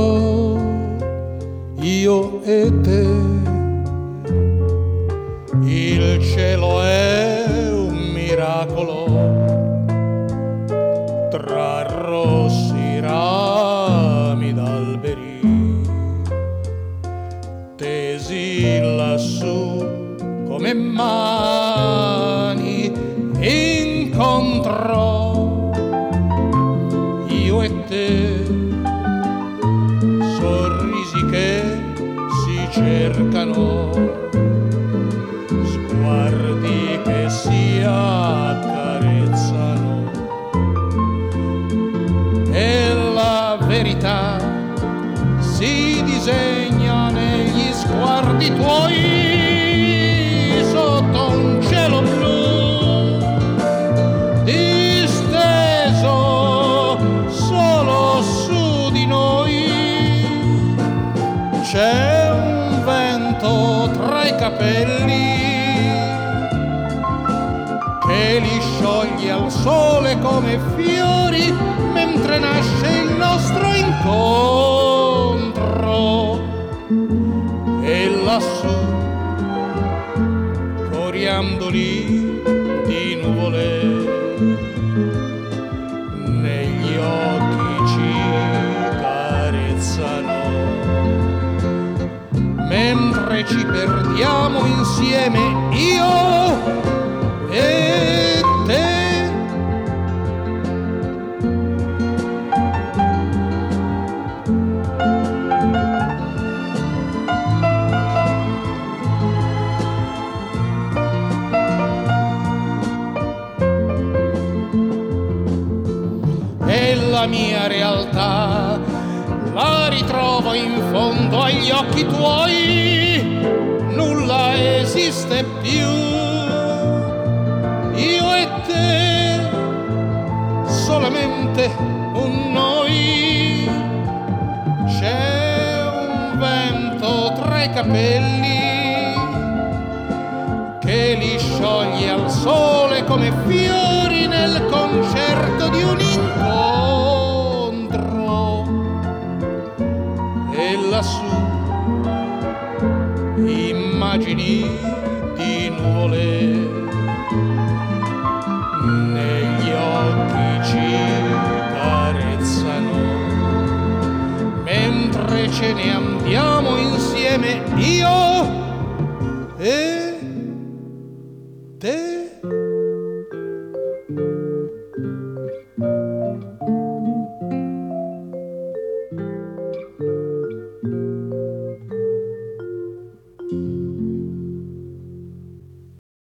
io e te. Il cielo è un miracolo tra rossi rami d'alberi tesi lassù come mani incontrò io e te, sorrisi che si cercano, sguardi che si accarezzano, e la verità si disegna negli sguardi tuoi sotto un cielo blu disteso solo su di noi. C'è un vento tra i capelli che li scioglie al sole come fiori mentre nasce il nostro incontro. E lassù coriandoli di nuvole negli occhi ci carezzano mentre ci perdiamo insieme io e te. E la mia realtà la ritrovo in fondo agli occhi tuoi, nulla esiste più, io e te, solamente un noi. C'è un vento tra i capelli che li scioglie al sole come fiori nel concerto di un incontro. E lassù immagini di nuvole negli occhi ci carezzano mentre ce ne andiamo insieme io e